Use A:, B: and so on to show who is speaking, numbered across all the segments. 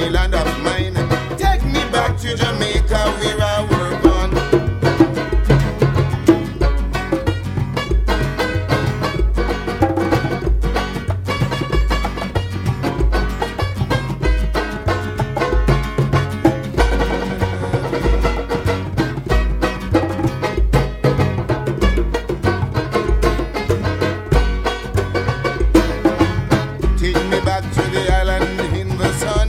A: sunny land of mine. Take me back to Jamaica where I were born. Take me back to the island in the sun.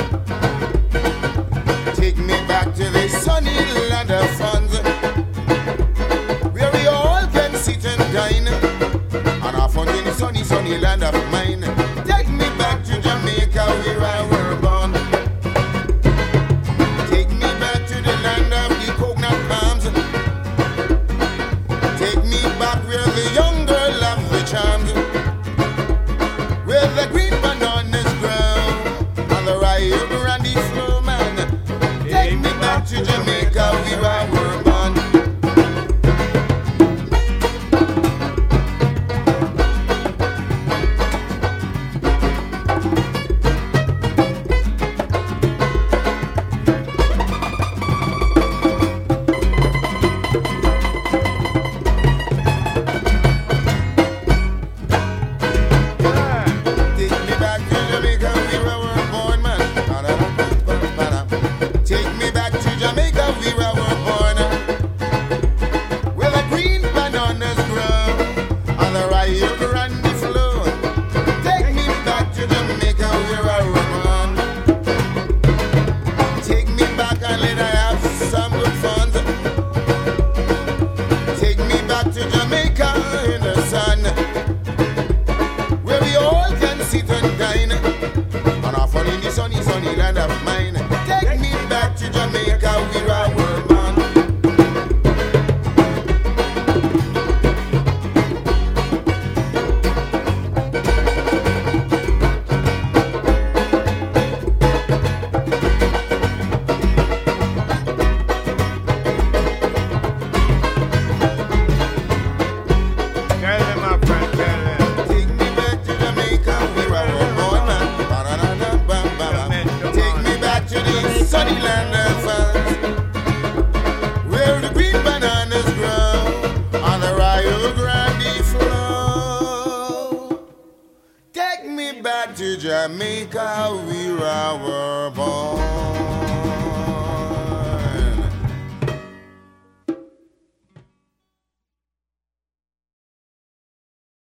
A: Take me back to the sunny land of funds, where we all can sit and dine on our fun in the sunny, sunny land of mine. Take me back to Jamaica where I were born. Take me back to the land of the coconut palms. Take me back where the young girl have the charms, where the green bananas grow on the Rio Grande flow, man. Take me back to Jamaica where I were born. Take me back to Jamaica where I were born, man. Take me back to Jamaica where I were born, where the green bananas grow on the Rio Grande flow. Take me back to Jamaica where I were born. Take me back and let I have some good fun. Take me back to Jamaica in the sun, where we all can sit and dine on our fun in the sunny, sunny land of mine. Take me back to Jamaica where I were born.
B: Tell them, my friend, tell them.
A: Take me back to Jamaica where I were born, man. Take me back to the sunny land of funds, where the green bananas grow on the Rio Grande flow. Take me back to Jamaica where I were born.